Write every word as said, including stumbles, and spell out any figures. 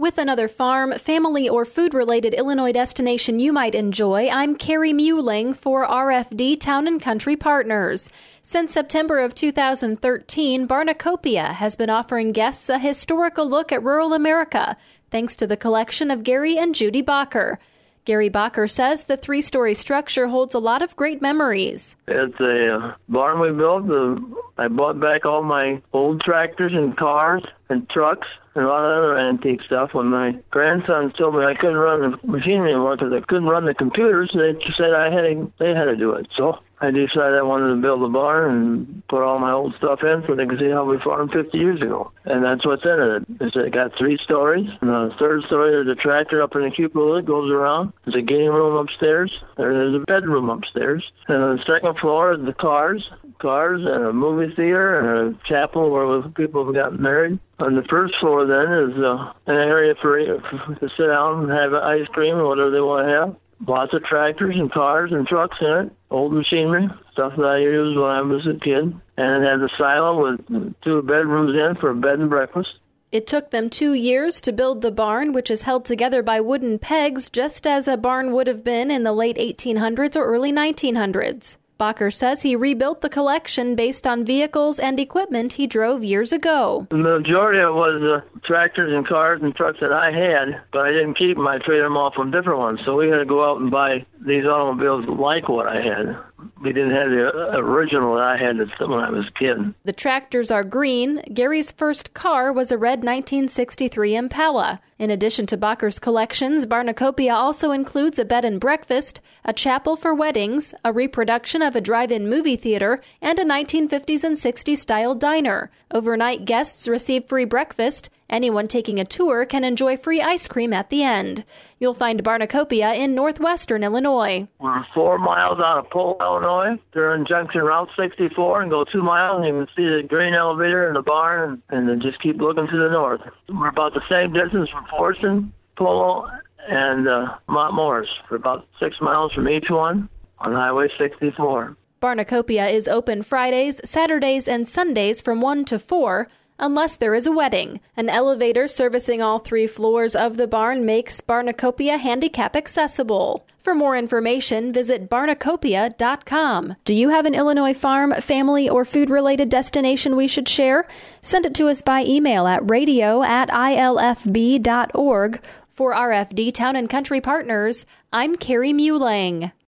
With another farm, family, or food-related Illinois destination you might enjoy, I'm Carrie Muehling for R F D Town and Country Partners. Since September of two thousand thirteen, Barnacopia has been offering guests a historical look at rural America, thanks to the collection of Gary and Judy Bacher. Gary Bacher says the three-story structure holds a lot of great memories. It's a uh, barn we built. Uh, I bought back all my old tractors and cars and trucks and a lot of other antique stuff. When my grandsons told me I couldn't run the machinery anymore because I couldn't run the computers, they said I had to, they had to do it. So I decided I wanted to build a barn and put all my old stuff in so they could see how we farmed fifty years ago. And that's what's in it. It's it got three stories. And on the third story, there's a tractor up in the cupola that goes around. There's a game room upstairs. There's a bedroom upstairs. And on the second floor is the cars, cars and a movie theater and a chapel where people have gotten married. On the first floor, then, is uh, an area for to sit down and have ice cream or whatever they want to have. Lots of tractors and cars and trucks in it, old machinery, stuff that I used when I was a kid. And it has a silo with two bedrooms in for a bed and breakfast. It took them two years to build the barn, which is held together by wooden pegs, just as a barn would have been in the late eighteen hundreds or early nineteen hundreds. Bacher says he rebuilt the collection based on vehicles and equipment he drove years ago. The majority of it was uh, tractors and cars and trucks that I had, but I didn't keep them. I traded them off from different ones. So we had to go out and buy these automobiles like what I had. We didn't have the original that I had when I was a kid. The tractors are green. Gary's first car was a red nineteen sixty-three Impala. In addition to Bacher's collections, Barnacopia also includes a bed and breakfast, a chapel for weddings, a reproduction of a drive-in movie theater, and a nineteen fifties and sixties style diner. Overnight guests receive free breakfast. Anyone taking a tour can enjoy free ice cream at the end. You'll find Barnacopia in northwestern Illinois. We're four miles out of Pole, Illinois. During Junction Route sixty-four and go two miles and you can see the grain elevator and the barn and then just keep looking to the north. We're about the same distance from Forson, Polo, and uh, Mont Morris. We're about six miles from each one on Highway sixty-four. Barnacopia is open Fridays, Saturdays, and Sundays from one to four, unless there is a wedding. An elevator servicing all three floors of the barn makes Barnacopia handicap accessible. For more information, visit barnacopia dot com. Do you have an Illinois farm, family, or food-related destination we should share? Send it to us by email at radio at I L F B dot org. For R F D Town and Country Partners, I'm Carrie Muehling.